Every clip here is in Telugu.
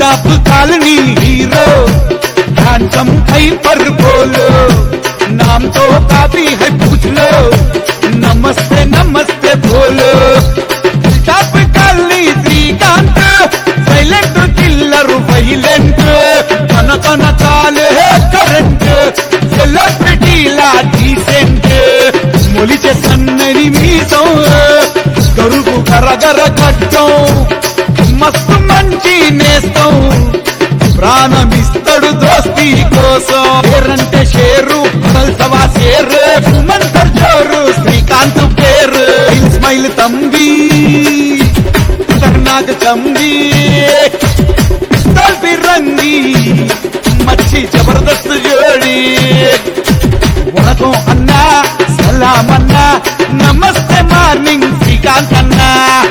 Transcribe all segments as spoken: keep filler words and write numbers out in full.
top colony hero handsome hyper बोलो नाम तो काफी है पूछ लो नमस्ते नमस्ते बोलो top colony Shrikant सैलेंट killer violent कन कन काल है करंट सेलिब्रिटी ला डीसेंट मोलीचे सन्नरी मीसों गरुకు గరగర కట్టం మస్తు మంచి నేస్తం ప్రాణమిస్తడు దోస్తి కోసం పేరంటే షేరు సవా షేరు మంతర్ జోరు శ్రీకాంత్ పేరు స్మైల్ తంబి ఖతర్నాక్ తంబి తల్పి రంగి మచ్చి జబర్దస్త్ జోడి వణకం అన్నా సలాం అన్నా నమస్తే మార్నింగ్ శ్రీకాంత్ అన్నా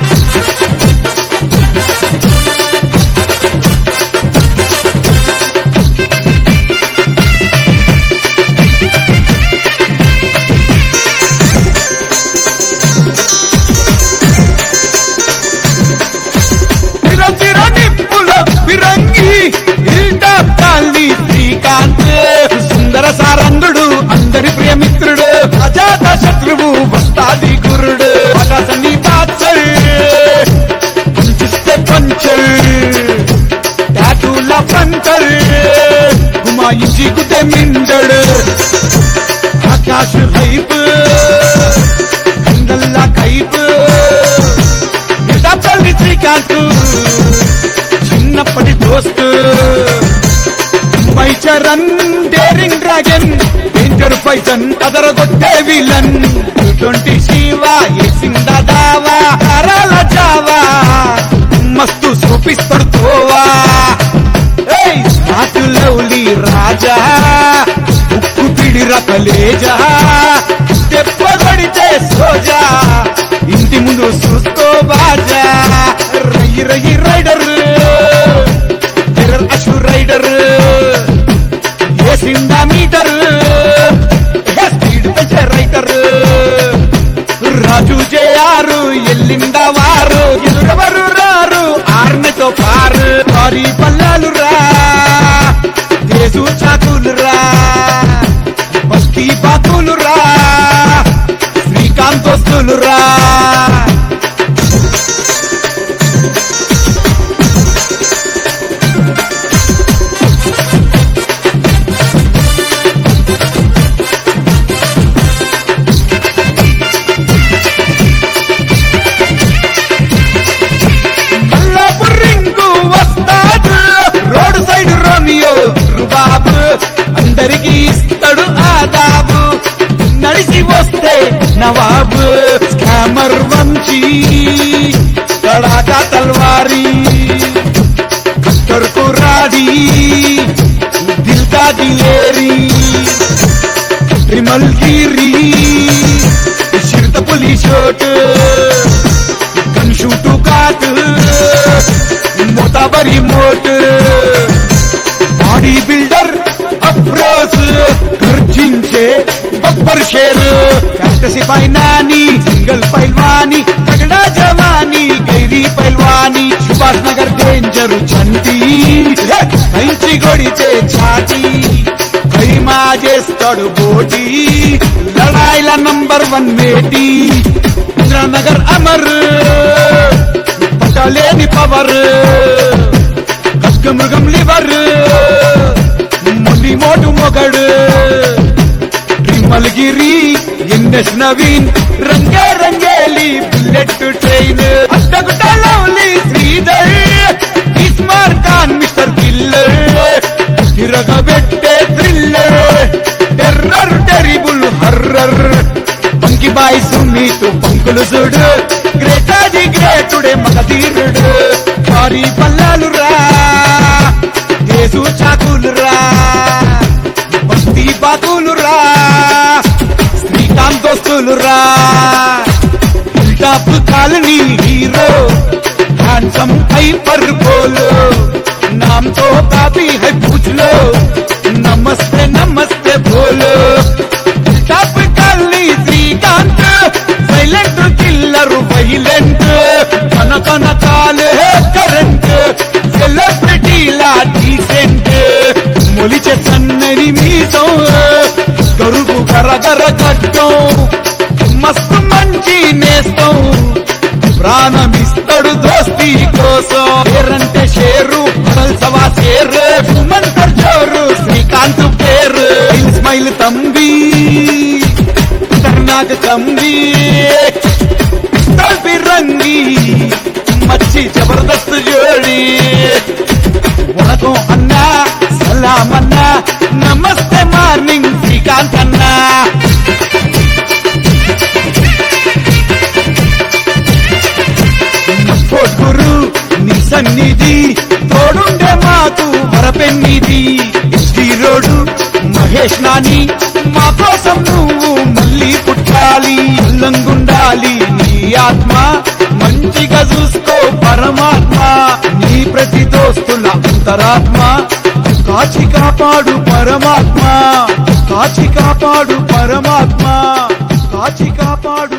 సుందర సారంగుడు అందరి ప్రియమిత్రుడు అజాత శత్రువు వస్తాది గురుడు ఆకాశాన్ని పాచల్ చూస్తే పంచల్ టాటూల పంచల్ హుమాయూజీ గుతే మిండడు ఆకాశ హైప్ కందల్లా కైప్ నిటాపల్లి శ్రీకాంత్ చిన్నప్పటి దోస్తు Charan daring dragon danger పైసన్ అదరగొట్టే villain twenty Shiva ఏసింద దావా హరాల జావా మస్తు చూపిస్తాడు తోవా నాటు లవ్లీ రాజా ఉక్కు పిడిర కలేజా తెప్పగొడితే సోజా ఇంటి ముందు చూస్తూ బాజా రయ్యి రయ్యి rider Ashu rider SINDA metre speed పెంచే రైటర్ రాజు జయారు ఎల్లిండ వారు ఎదురెవరు రారు ఆర్నతో పారు భారీ పల్లాలు రా దేశు చాకులు రా బస్తీ బాతులు రా శ్రీకాంత్ దోస్తులు రా అందరికి ఇస్తడు ఆదాబు నడిచి వస్తే నవాబు స్కామర్ వంశీ కడాకా తల్వారీ కట్టర్కు రాడి దిల్కా దిలేరి ట్రిమల్ గిరి చిరుత పులిషోట్ గన్ షూటు కాట్ మోతాబరి మోట్ body builder అప్రోస్ గర్జించే Babbar share fantasy పైనాని single పైల్వాని తగడా జవాని గైరీ పైల్వాని Subhash Nagar danger చంటి కంచి గొడితే ఛాటి కైమా చేస్తాడు బోటి లడాయిల నంబర్ వన్ మేటి ఇంద్రనగర్ అమర్ పట్టలేని పవర్ మృగం లివర్ మొండి మోటు మొగడు ట్రిమల్గిరి ఎన్ఎస్ నవీన్ రంగే రంగేలి bullet train Addagutta lovely Sridhar ఇస్మార్ Khan mister killer తిరగబెట్టే thriller terror terrible horror పంకి bye సునీతు పంకులు చూడు గ్రేటాది గ్రేటుడే మగధీరుడు భారీ పల్లాలు రా దేశు చాకులు రా బస్తీ బాతులు రా శ్రీకాంత్ దోస్తులు రా top colony hero handsome hyper बोलो नाम तो काफी है पूछ लो नमस्ते नमस्ते बोलो top colony Shrikant सैलेंट killer violent कन कन काल है करंट सेलिब्रिटी మీసం గరుగు గరగర కట్టం మస్తు మంచి నేస్తం ప్రాణమిస్తడు దోస్తీ కోసం పేరంటే షేరు సవా షేరు సుమంతర్ జోరు శ్రీకాంత్ పేరు ఇస్మాయిల్ తంబి కర్నాక తంబి రంగి మచ్చి జబర్దస్త్ జోడి వణకం అన్నా సలాం అన్నా నమస్తే మార్నింగ్ శ్రీకాంత్ అన్నా గురు నీ సన్నిధి తోడుండే మాకు వరపెన్నిది రోడ్డు మహేష్ నాని మా కోసం నువ్వు మళ్ళీ పుట్టాలి ఉల్లంగుండాలి నీ ఆత్మ మంచిగా చూసుకో పరమాత్మ నీ ప్రతి దోస్తుల అంతరాత్మ కాచి కాపాడు పరమాత్మ కాచి కాపాడు పరమాత్మ కాచి కాపాడు